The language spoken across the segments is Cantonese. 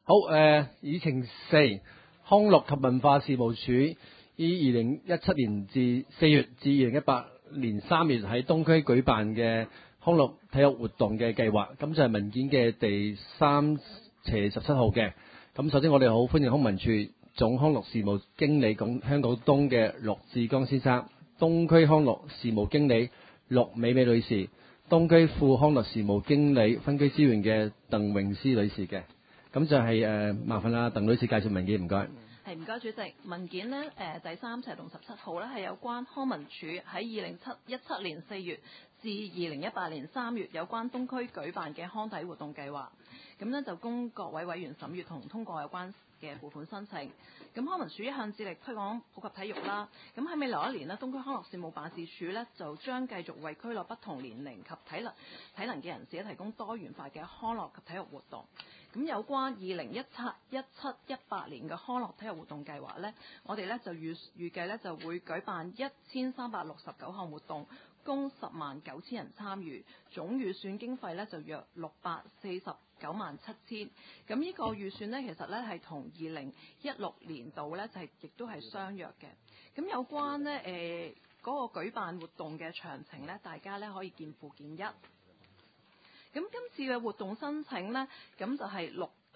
好，議程4，康樂及文化事務署於2017年4月至2018年3月喺東區舉辦嘅康樂體育活動嘅計劃，咁就係文件嘅第3/17號嘅。咁首先我哋好歡迎康文署總康樂事務經理香港東嘅陸志剛先生，東區康樂事務經理陸美美女士，東區副康樂事務經理分區支援嘅鄧詠詩女士嘅。咁就係麻煩鄧女士介紹文件，唔該。 係，唔該主席。文件呢，第3/17號呢係有關康文署喺2017年4月至2018年3月有關東區舉辦嘅康體活動計劃。咁呢就供各位委員審閱同通過有關嘅撥款申請。咁康文署一向致力推廣普及體育啦。咁喺未來一年呢，東區康樂事務辦事處呢就將繼續為區內不同年齡及體能嘅人士提供多元化嘅康樂及體育活動。咁有關2017-18年嘅康樂體育活動計劃呢，我哋呢就預計呢就會舉辦1369項活動，供109000人參與，總預算經費呢就約6497000。咁呢個預算呢，其實呢係同2016年度呢就亦都係相若嘅。咁有關呢嗰個舉辦活動嘅詳情呢，大家呢可以見附件1。咁今次嘅活動申請呢，咁就係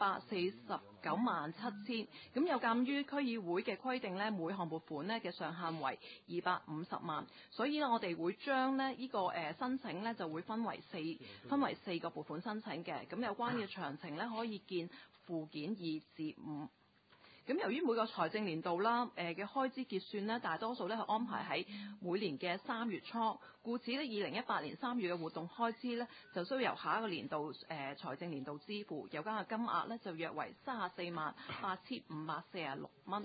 6497000。咁有鑑於區議會嘅規定呢，每項撥款呢嘅上限為250萬，所以呢，我哋會將呢個申請呢就會分為4個撥款申請嘅。咁有關嘅詳情呢，可以見附件2至5。咁由於每個財政年度啦，嘅開支結算呢，大多數呢係安排喺每年嘅3月初，故此呢2018年3月嘅活動開支呢，就需要由下一個年度財政年度支付，有關嘅金額呢，就約為348546蚊。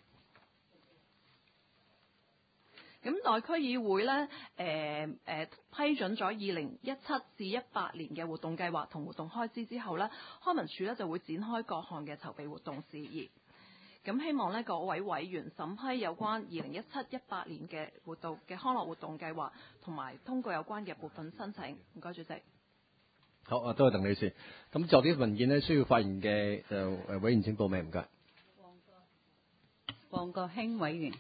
咁待區議會呢，批准咗2017至18年嘅活動計劃同活動開支之後呢，康文署呢就會展開各項嘅籌備活動事宜。咁希望呢各位委員審批有關2017-18年嘅活動嘅康樂活動計劃，同埋通過有關嘅撥款申請。唔該，主席。 好，多謝鄧女士。咁就啲文件呢，需要發言嘅委員請報名，唔該。 黃國興委員。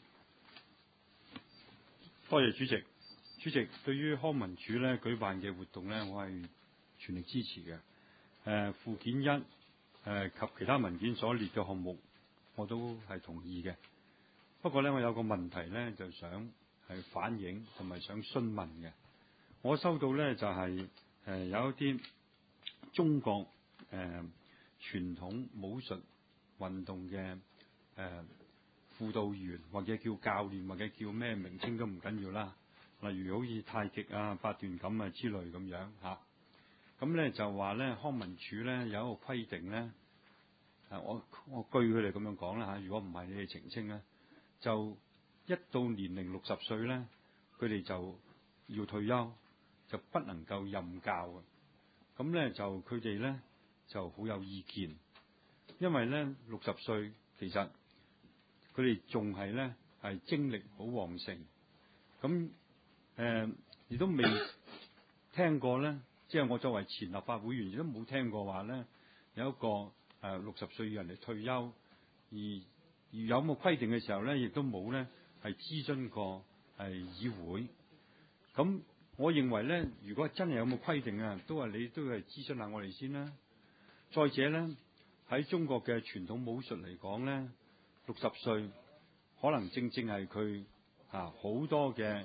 多謝主席。主席，對於康文署呢舉辦嘅活動呢，我係全力支持嘅。附件1及其他文件所列嘅項目，我都係同意嘅。不過呢，我有個問題呢，就想係反映同埋想詢問嘅。我收到呢，就係有一啲中國傳統武術運動嘅輔導員，或者叫教練，或者叫咩名稱都唔緊要啦。例如好似太極啊、八段錦啊之類咁樣嚇。咁呢就話呢，康文署呢有一個規定呢。我據佢哋咁樣講啦嚇，如果唔係你哋澄清咧，就一到年齡60歲咧，佢哋就要退休，就不能夠任教嘅。咁咧就佢哋咧就好有意見，因為咧60歲其實佢哋仲係咧係精力好旺盛，咁亦都未聽過咧，即係我作為前立法會議員亦都冇聽過話咧有一個60歲嘅人嚟退休，而有冇規定嘅時候咧，亦都冇咧係諮詢過係議會。咁我認為咧，如果真係有冇規定啊，都係你都係諮詢下我哋先啦。再者咧，喺中國嘅傳統武術嚟講咧，60歲可能正正係佢好多嘅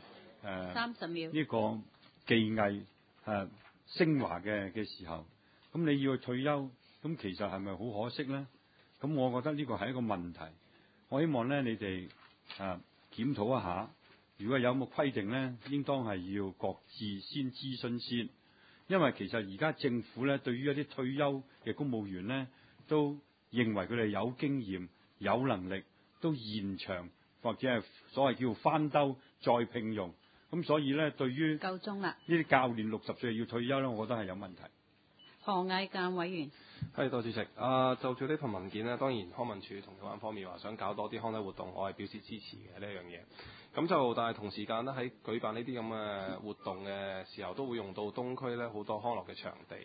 30秒呢個技藝升華嘅時候，咁你要去退休。咁其實係咪好可惜呢？咁我覺得呢個係一個問題。我希望咧你哋檢討一下，如果有冇規定呢，應當係要各自先諮詢先。因為其實而家政府咧對於一啲退休嘅公務員呢，都認為佢哋有經驗、有能力，都延長或者係所謂叫翻兜再聘用。咁所以咧，對於夠鐘啦， 呢啲教練60歲要退休咧，我覺得係有問題。 何毅諫委員。 係，多謝主席。就住呢份文件呢，當然康文署同有關方面話想搞多啲康體活動，我係表示支持嘅呢樣嘢。咁就但係同時間呢，喺舉辦呢啲咁嘅活動嘅時候，都會用到東區呢好多康樂嘅場地。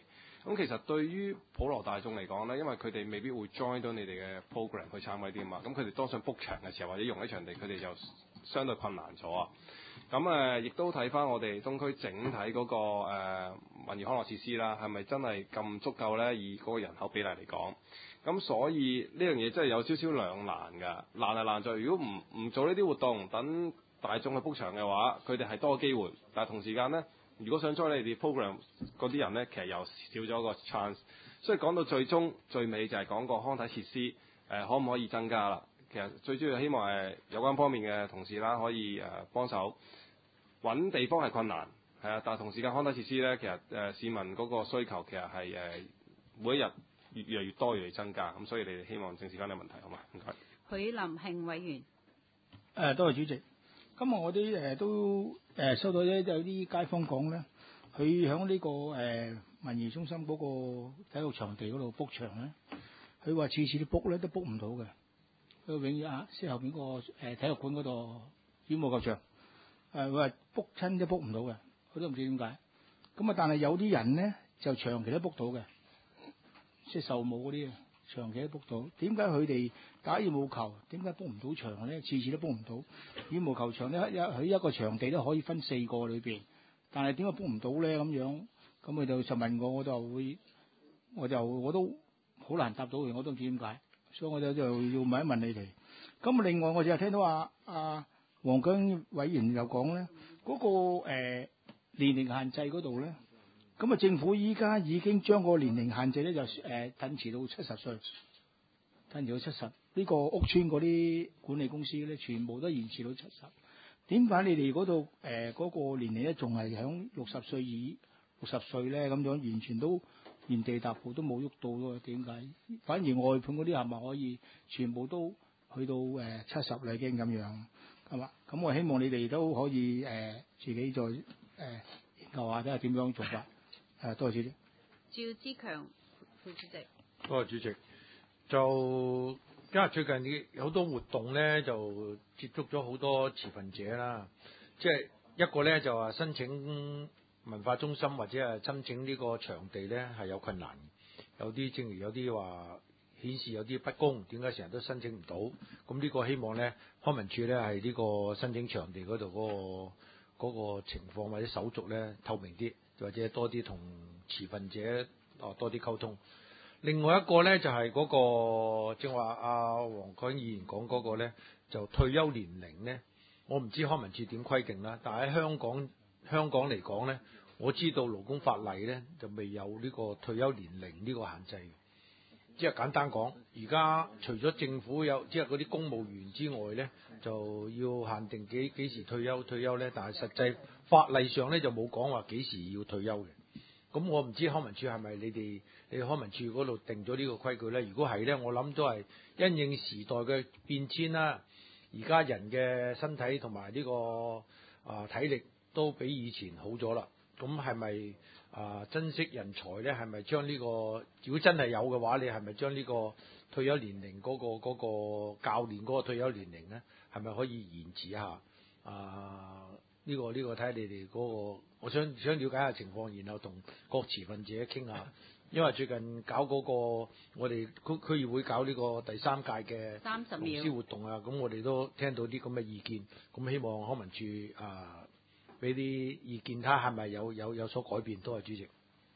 咁其實對於普羅大眾嚟講咧，因為佢哋未必會 join 到你哋嘅 program 去參加啲啊嘛，咁佢哋多想 book 場嘅時候或者用喺場地，佢哋就相對困難咗啊。咁亦都睇翻我哋東區整體嗰個文娛康樂設施啦，係咪真係咁足夠咧？以嗰個人口比例嚟講，咁所以呢樣嘢真係有少少兩難㗎。難係難在，如果唔做呢啲活動，等大眾去 book 場嘅話，佢哋係多機會，但係同時間咧，如果想 join 你哋 program 嗰啲人咧，其實又少咗個 chance。所以講到最終最尾就係講個康體設施可唔可以增加啦？其實最主要希望有關方面嘅同事啦，可以幫手揾地方係困難，係啊，但係同時間康體設施咧，其實市民嗰個需求其實係每一日越嚟越多，越嚟越增加，咁所以你哋希望正視翻呢個問題，好嘛？唔該。 許林慶委員。 多謝主席。今日我哋都收到有啲街坊講咧，佢喺呢個文娛中心嗰個體育場地嗰度 book 場咧，佢話次次都 book 咧都 book 唔到嘅。佢永遠即係後邊個體育館嗰度羽毛球場，佢話 book 親都 book 唔到嘅，佢都唔知點解。咁但係有啲人咧就長期都 book 到嘅，即係壽母嗰啲長期都 book 到。點解佢哋打羽毛球點解 book 唔到場咧？次次都 book 唔到。羽毛球場咧佢一個場地都可以分4個裏邊，但係點解 book 唔到咧？咁樣咁佢就問我，我都好難答到佢，我都唔知點解。所以我就要問一問你哋。咁另外我就聽到黃姜委員又講咧，嗰個年齡限制嗰度咧，咁政府依家已經將個年齡限制咧就褪遲到70歲，褪遲到70。呢個屋邨嗰啲管理公司咧，全部都延遲到70。點解你哋嗰度嗰個年齡咧仲係響60歲咧？咁樣完全都原地踏步都冇喐到咯？點解？反而外判嗰啲係咪可以全部都去到70啦已經咁樣係嘛？咁我希望你哋都可以自己再研究下睇下點樣做法。多謝主席。 趙志強副主席。 多謝主席。就因為最近有好多活動咧，就接觸咗好多持份者啦。即係一個咧就話申請文化中心或者係申請呢個場地咧係有困難，有啲正如有啲話顯示有啲不公，點解成日都申請唔到？咁呢個希望咧康文署咧係呢個申請場地嗰度嗰個情況或者手續咧透明啲，或者多啲同持份者多啲溝通。另外一個咧就係嗰個正話黃國英議員講嗰個咧，就退休年齡咧，我唔知康文署點規定啦，但係喺香港嚟講咧，我知道勞工法例咧就未有呢個退休年齡呢個限制。即係簡單講，而家除咗政府有即係嗰啲公務員之外咧，就要限定幾時退休咧，但係實際法例上咧就冇講話幾時要退休嘅。咁我唔知康文署係咪你康文署嗰度定咗呢個規矩咧？如果係咧，我諗都係因應時代嘅變遷啦。而家人嘅身體同埋呢個體力都比以前好咗啦。咁係咪珍惜人才咧？係咪將呢個如果真係有嘅話，你係咪將呢個退休年齡嗰個教練嗰個退休年齡咧，係咪可以延遲一下？呢個睇下你哋嗰個，我想了解下情況，然後同各持份者傾下。因為最近搞嗰個我哋區議會搞呢個第3屆嘅龍獅活動啊，咁我哋都聽到啲咁嘅意見，咁希望康文署俾啲意見，睇下係咪有所改變。多謝主席。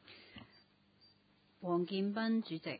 黃建斌主席。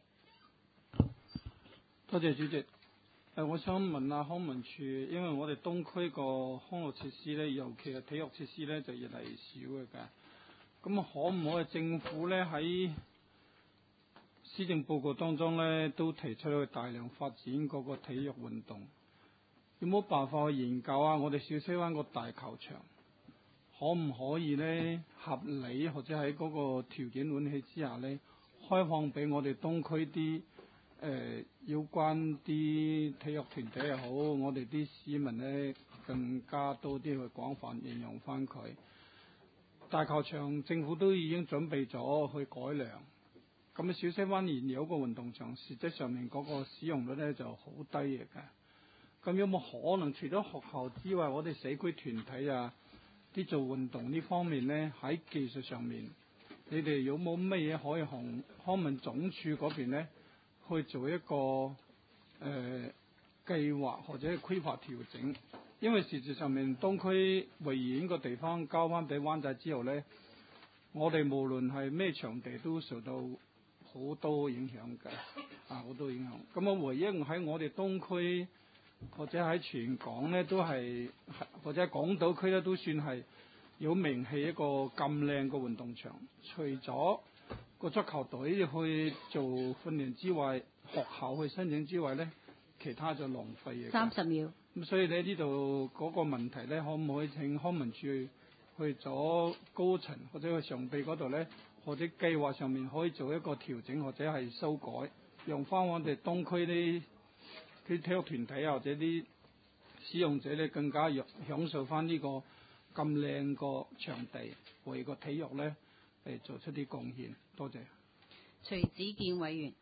多謝主席。我想問下康文署，因為我哋東區個康樂設施咧，尤其係體育設施咧，就越嚟越少嘅。咁可唔可以政府咧喺施政報告當中咧，都提出去大量發展嗰個體育運動？有冇辦法去研究啊？我哋小西灣個大球場可唔可以咧合理或者喺嗰個條件允許之下咧，開放俾我哋東區啲有關啲體育團體又好，我哋啲市民咧更加多啲去廣泛應用翻佢。大球場政府都已經準備咗去改良，咁小西灣現有個運動場實際上面嗰個使用率咧就好低嘅。咁有冇可能除咗學校之外，我哋社區團體啲做運動呢方面咧，喺技術上面你哋有冇乜嘢可以同康文總署嗰邊咧去做一個計劃或者規劃調整？因為事實上面東區維園個地方交翻俾灣仔之後咧，我哋無論係咩場地都受到好多影響嘅，好多影響。咁我唯一喺我哋東區或者喺全港咧都係，或者港島區咧都算係有名氣一個咁靚嘅運動場。除咗個足球隊去做訓練之外，學校去申請之外咧，其他就浪費嘅。 30秒。 咁所以咧呢度嗰個問題咧，可唔可以請康文署去咗高層或者去上臂嗰度咧，或者計劃上面可以做一個調整或者係修改，用翻我哋東區啲體育團體或者啲使用者咧更加享受翻呢個咁靚個場地，為個體育咧嚟做出啲貢獻。多謝。 徐子健委員。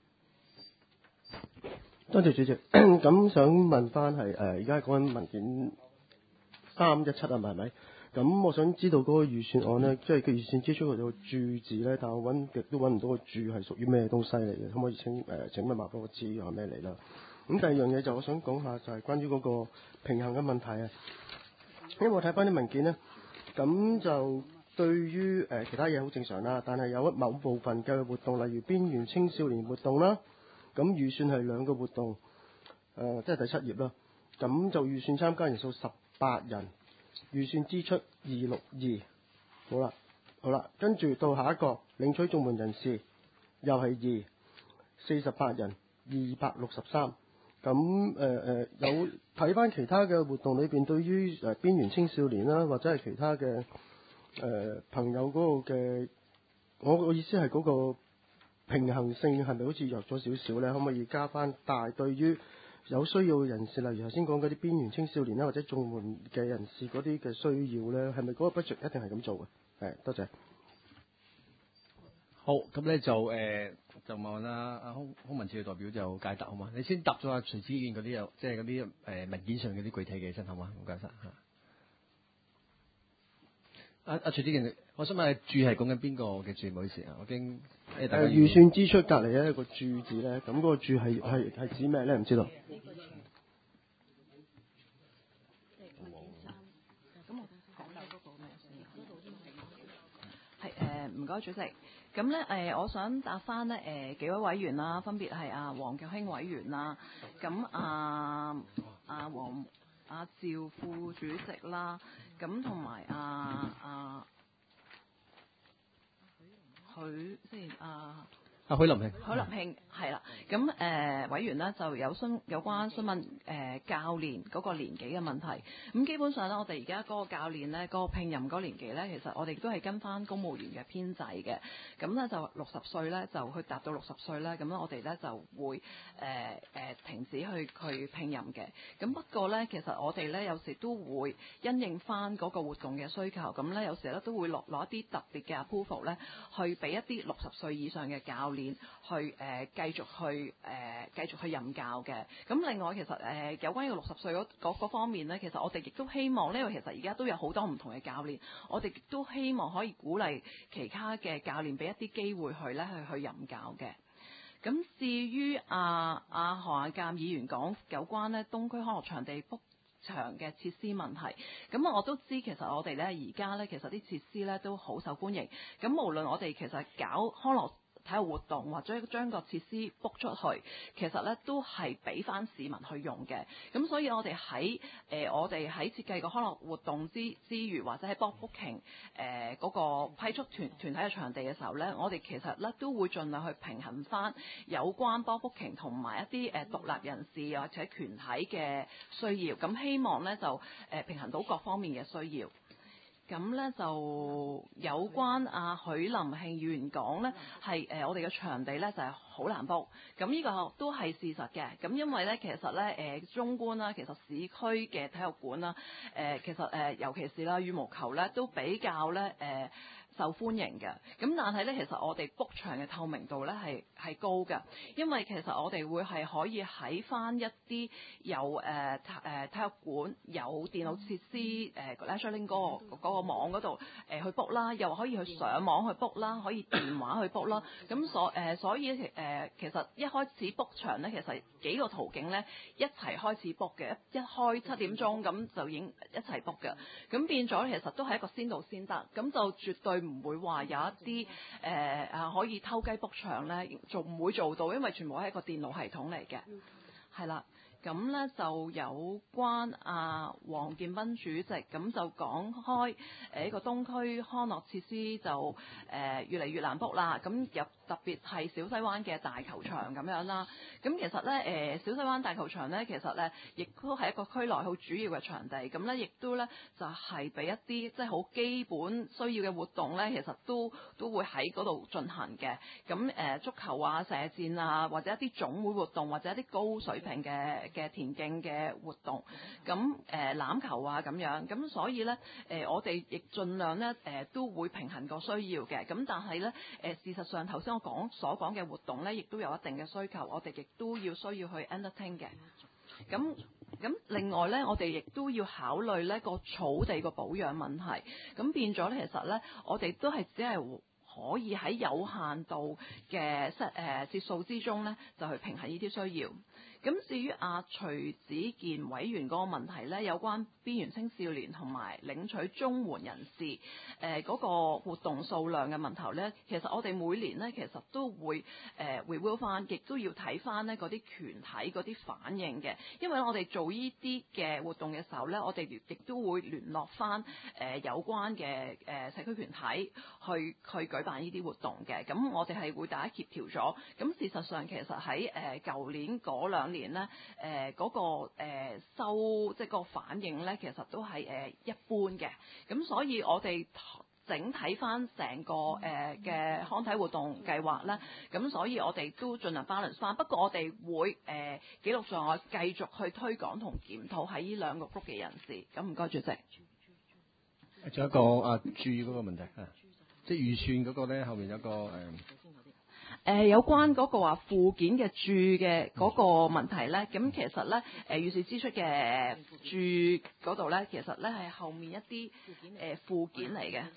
多謝主席。咁想問翻係而家講緊文件317啊嘛係咪？咁我想知道嗰個預算案咧，即係佢預算支出嗰度注字咧，但我揾極都揾唔到個注係屬於咩東西嚟嘅，可唔可以請問話俾我知係咩嚟啦？咁第二樣嘢就我想講下就係關於嗰個平衡嘅問題啊。因為我睇翻啲文件咧，咁就對於其他嘢好正常啦，但係有某部分嘅活動，例如邊緣青少年活動啦，咁預算係2個活動，即係第7頁啦。咁就預算參加人數18人，預算支出262。好啦，跟住到下一個領取綜援人士，又係48人，263。咁有睇翻其他嘅活動裏邊，對於邊緣青少年啦，或者係其他嘅朋友嗰個嘅，我個意思係嗰個平衡性係咪好似弱咗少少咧？可唔可以加翻？但係對於有需要嘅人士，例如頭先講嗰啲邊緣青少年啦，或者綜援嘅人士嗰啲嘅需要咧，係咪嗰個 budget 一定係咁做嘅？多謝。 好，咁咧就問啦，康文署嘅代表就解答好嘛？你先答咗阿徐子健嗰啲又即係嗰啲文件上嗰啲具體嘅先好嘛？唔該晒嚇。阿徐子健，我想問注係講緊邊個嘅注？唔好意思啊，我經預算支出隔離有一個注字咧，咁嗰個注係指咩咧？唔知道。 唔該主席。咁咧我想答翻咧幾位委員啦，分別係黃國興委員啦，咁趙副主席啦，咁同埋許林慶係啦，咁委員呢就有關詢問教練嗰個年紀嘅問題。咁基本上咧，我哋而家嗰個教練咧，嗰個聘任嗰個年紀咧，其實我哋都係跟翻公務員嘅編制嘅。咁咧就60歲咧，就去達到60歲咧，咁我哋咧就會停止去聘任嘅。咁不過咧，其實我哋咧有時都會因應翻嗰個活動嘅需求，咁咧有時咧都會攞一啲特別嘅 approval 咧，去俾一啲60歲以上嘅教練去繼續去任教嘅。咁另外其實有關於60歲嗰方面咧，其實我哋亦都希望呢，因為其實而家都有好多唔同嘅教練，我哋亦都希望可以鼓勵其他嘅教練俾一啲機會去任教嘅。咁至於何亞鑑議員講有關呢東區康樂場地 book 場嘅設施問題，咁我都知其實我哋咧而家咧其實啲設施咧都好受歡迎。咁無論我哋其實搞康樂體育活動或者將個設施 book 出去，其實咧都係俾翻市民去用嘅。咁所以我哋喺設計個康樂活動之餘，或者喺 booking 嗰個批出團體嘅場地嘅時候咧，我哋其實咧都會盡量去平衡翻有關 booking 同埋一啲獨立人士或者團體嘅需要。咁希望咧就平衡到各方面嘅需要。咁咧就有關許林慶議員講咧，係我哋嘅場地咧就係好難 book。咁呢個都係事實嘅。咁因為咧其實咧中觀啦，其實市區嘅體育館啦，其實尤其是啦羽毛球咧都比較咧受歡迎嘅。咁但係咧，其實我哋 book 場嘅透明度咧係高嘅，因為其實我哋會係可以喺翻一啲有體育館有電腦設施Lecture Link 嗰個網嗰度去 book 啦，又可以去上網去 book 啦，可以電話去 book 啦。咁所以其實一開始 book 場咧，其實幾個途徑咧一齊開始 book 嘅，一開7點鐘咁就已經一齊 book 嘅。咁變咗其實都係一個先到先得，咁就絕對唔會話有一啲可以偷雞 book 場咧，仲唔會做到，因為全部係一個電腦系統嚟嘅，係啦。咁咧就有關黃建斌主席咁就講開呢個東區康樂設施就越嚟越難 book 啦，咁又特別係小西灣嘅大球場咁樣啦。咁其實咧小西灣大球場咧，其實咧亦都係一個區內好主要嘅場地，咁咧亦都咧就係俾一啲即係好基本需要嘅活動咧，其實都會喺嗰度進行嘅。咁足球啊、射箭啊，或者一啲總會活動，或者一啲高水平嘅田徑嘅活動，咁欖球啊咁樣，咁所以咧我哋亦盡量咧都會平衡個需要嘅。咁但係咧事實上頭先我所講嘅活動咧，亦都有一定嘅需求，我哋亦都要需要去 entertain 嘅。咁另外咧，我哋亦都要考慮咧個草地個保養問題。咁變咗咧，其實咧我哋都係只係可以喺有限度嘅節數之中咧，就去平衡呢啲需要。咁至於徐子健委員嗰個問題咧，有關邊緣青少年同埋領取綜援人士嗰個活動數量嘅問題咧，其實我哋每年咧其實都會review 翻，亦都要睇翻呢嗰啲團體嗰啲反應嘅。因為我哋做呢啲嘅活動嘅時候咧，我哋亦都會聯絡翻有關嘅社區團體去舉辦呢啲活動嘅。咁我哋係會大家協調咗。咁事實上其實喺舊年嗰2年咧，嗰個即係個反應咧，其實都係一般嘅。咁所以我哋整體翻成個嘅康體活動計劃咧，咁所以我哋都盡量 balance 翻。不過我哋會記錄上我繼續去推廣同檢討喺呢兩個 group 嘅人士。咁唔該主席。 仲有一個注意嗰個問題即係預算嗰個咧，後面有個有關嗰個話附件嘅注嘅嗰個問題咧，咁其實咧預算支出嘅注嗰度咧，其實咧係後面一啲附件嚟嘅。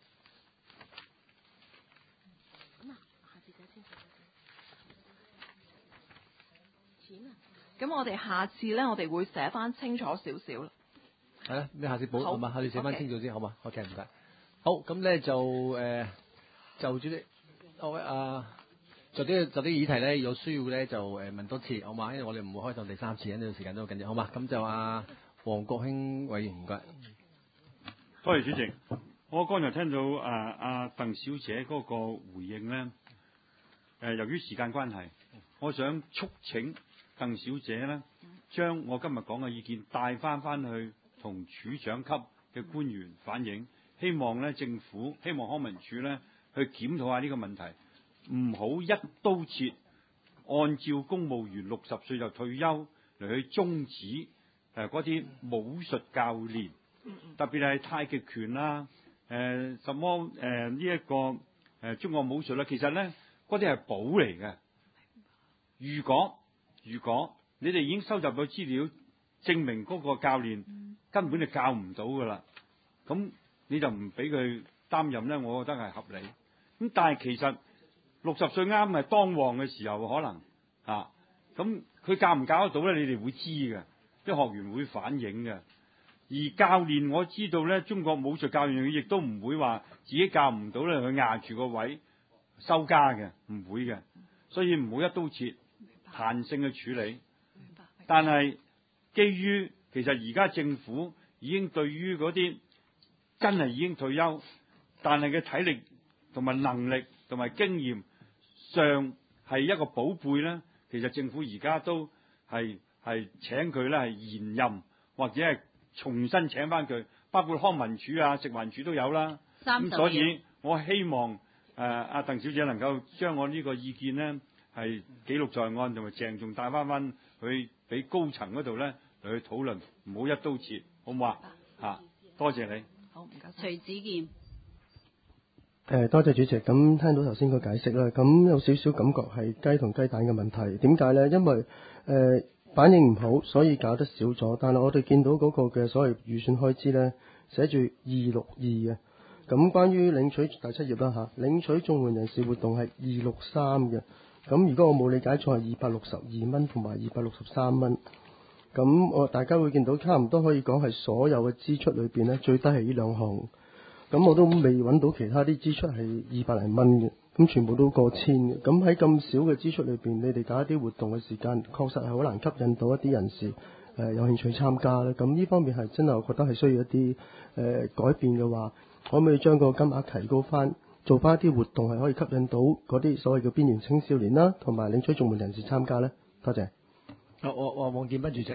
咁我哋下次咧，我哋會寫翻清楚少少啦。 係啦，你下次補係嘛？下次寫翻清楚先好嘛 ？OK， 唔該。好，咁咧就住啲各位就啲議題咧，有需要咧就問多次好嘛？因為我哋唔會開放第3次，呢段時間都好緊要，好嘛？咁就黃國興委員唔該。 多謝主席。我剛才聽到鄧小姐嗰個回應咧，由於時間關係，我想促請鄧小姐咧，將我今日講嘅意見帶翻去同處長級嘅官員反映，希望咧政府，希望康文署咧去檢討下呢個問題，唔好一刀切，按照公務員60歲就退休嚟去終止嗰啲武術教練，特別係太極拳啦，什麼呢一個中國武術啦，其實咧嗰啲係寶嚟嘅。如果你哋已經收集到資料，證明嗰個教練根本就教唔到噶啦，咁你就唔俾佢擔任咧，我覺得係合理。咁但係其實60歲啱係當旺嘅時候，可能咁佢教唔教得到咧？你哋會知嘅，啲學員會反映嘅。而教練我知道咧，中國武術教練亦都唔會話自己教唔到咧，佢壓住個位收家嘅，唔會嘅。所以唔好一刀切，彈性去處理。但係基於其實而家政府已經對於嗰啲真係已經退休，但係嘅體力同埋能力同埋經驗上係一個寶貝咧，其實政府而家都係請佢咧係延任或者係重新請翻佢，包括康文署啊、食環署都有啦。咁所以我希望阿鄧小姐能夠將我呢個意見咧係記錄在案，同埋鄭重帶翻去俾高層嗰度咧嚟去討論，唔好一刀切，好唔好啊？多謝你。 好，唔該。 徐子健。 多謝主席。咁聽到頭先個解釋啦，咁有少少感覺係雞同雞蛋嘅問題。點解呢？因為反應唔好，所以搞得少咗。但係我哋見到嗰個嘅所謂預算開支呢，寫住262嘅。咁關於領取第7頁啦嚇，領取綜援人士活動係263嘅。咁如果我冇理解錯係262蚊同埋263蚊。咁大家會見到差唔多可以講係所有嘅支出裏邊呢，最低係呢兩項。咁我都未揾到其他啲支出係200零蚊嘅，咁全部都過千嘅。咁喺咁少嘅支出裏邊，你哋搞一啲活動嘅時間，確實係好難吸引到一啲人士有興趣參加咧。咁呢方面係真係我覺得係需要一啲改變嘅話，可唔可以將個金額提高翻，做翻一啲活動係可以吸引到嗰啲所謂嘅邊緣青少年啦，同埋領取綜援人士參加呢？多謝。 黃建斌主席。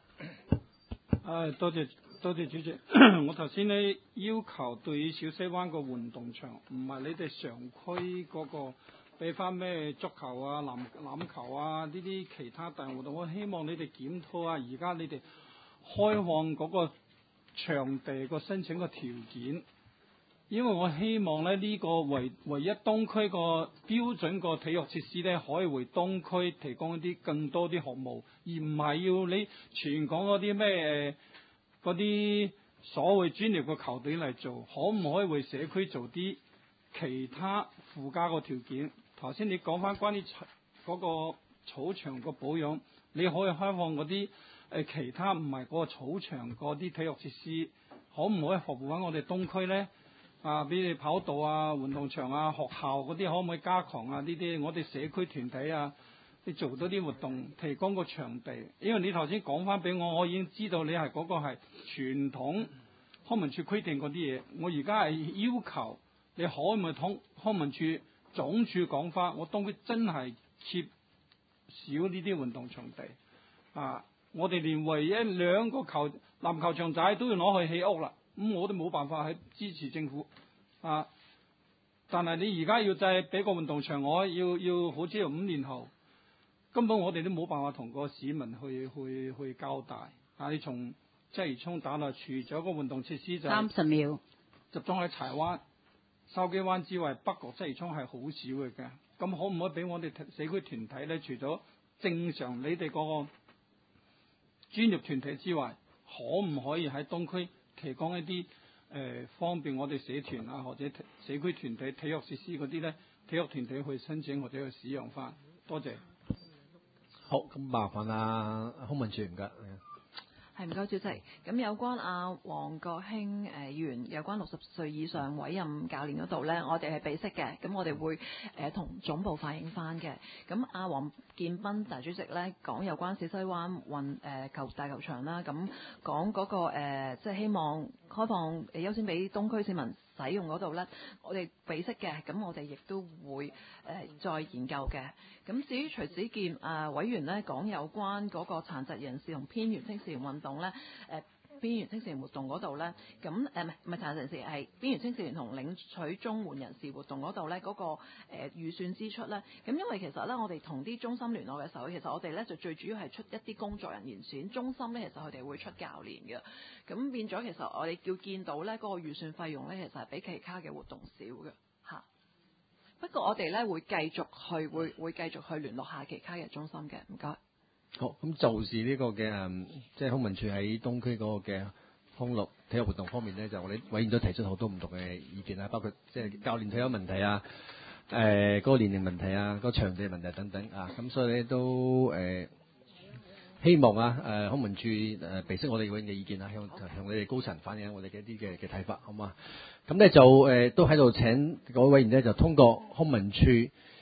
多謝主席。我頭先呢要求對小西灣個運動場，唔係你哋常規嗰個俾翻咩足球啊、籃球啊呢啲其他大活動。我希望你哋檢討下而家你哋開放嗰個場地個申請個條件，因為我希望咧呢個唯一東區個標準個體育設施咧，可以為東區提供一啲更多啲項目，而唔係要你全港嗰啲咩嗰啲所謂專業嘅球隊嚟做。可唔可以為社區做啲其他附加個條件？頭先你講翻關於嗰個草場個保養，你可以開放嗰啲其他唔係嗰個草場嗰啲體育設施，可唔可以服務翻我哋東區呢？比如跑道啊、運動場啊、學校嗰啲可唔可以加強啊？呢啲我哋社區團體啊，你做多啲活動，提供個場地。因為你頭先講翻俾我已經知道你係嗰個係傳統康文署規定嗰啲嘢。我而家係要求你可唔可以同康文署總署講翻，我東區真係缺少呢啲運動場地。我哋連唯一2個籃球場仔都要攞去起屋啦。咁我都冇辦法去支持政府但係你而家要再俾個運動場，我要好似5年後，根本我哋都冇辦法同個市民去交代。你從鰂魚涌打落，除咗個運動設施就 30秒集中喺柴灣、筲箕灣之外，北角鰂魚涌係好少嘅。咁可唔可以俾我哋社區團體咧？除咗正常你哋嗰個專業團體之外，可唔可以喺東區提供一啲方便我哋社團啊，或者社區團體體育設施嗰啲咧，體育團體去申請或者去使用翻？多謝。 好，咁麻煩康文署唔該。 係唔該主席。咁有關黃國興議員有關60歲以上委任教練嗰度呢，我哋係備悉嘅。咁我哋會同總部反映翻嘅。咁黃建斌大主席呢講有關小西灣大球場啦，咁講嗰個即係希望開放優先俾東區市民使用嗰度呢，我哋備悉嘅。咁我哋亦都會再研究嘅。咁至於徐子健委員呢講有關嗰個殘疾人士同偏遠青少年運動呢，邊緣青少年活動嗰度呢，咁唔係殘疾人士，係邊緣青少年同領取綜援人士活動嗰度呢，嗰個預算支出呢。咁因為其實呢，我哋同啲中心聯絡嘅時候，其實我哋呢就最主要係出一啲工作人員選，中心呢其實佢哋會出教練嘅。咁變咗其實我哋要見到呢嗰個預算費用呢，其實係比其他嘅活動少嘅嚇。不過我哋呢會繼續去聯絡下其他嘅中心嘅，唔該。 好，咁就是呢個嘅即係康文署喺東區嗰個嘅康樂體育活動方面咧，就我哋委員都提出好多唔同嘅意見啦，包括即係教練退休問題啊，嗰個年齡問題啊，嗰個場地問題等等啊，咁所以咧都希望康文署備悉我哋委員嘅意見啦，向你哋高層反映我哋嘅一啲嘅睇法，好嘛？咁咧就都喺度請各位委員咧就通過康文署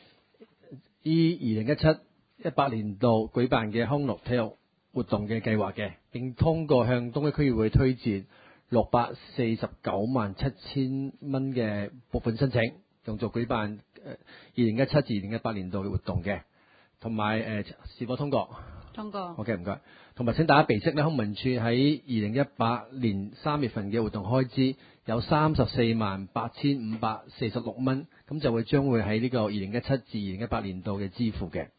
於2017-18年度舉辦嘅康樂體育活動嘅計劃嘅，並通過向東區區議會推薦6497000蚊嘅撥款申請，用作舉辦2017-2018年度嘅活動嘅，同埋是否通過？ 通過。 OK， 唔該。同埋請大家備悉咧，康文署喺2018年3月份嘅活動開支有348546蚊，咁就將會喺呢個2017-2018年度嘅支付嘅。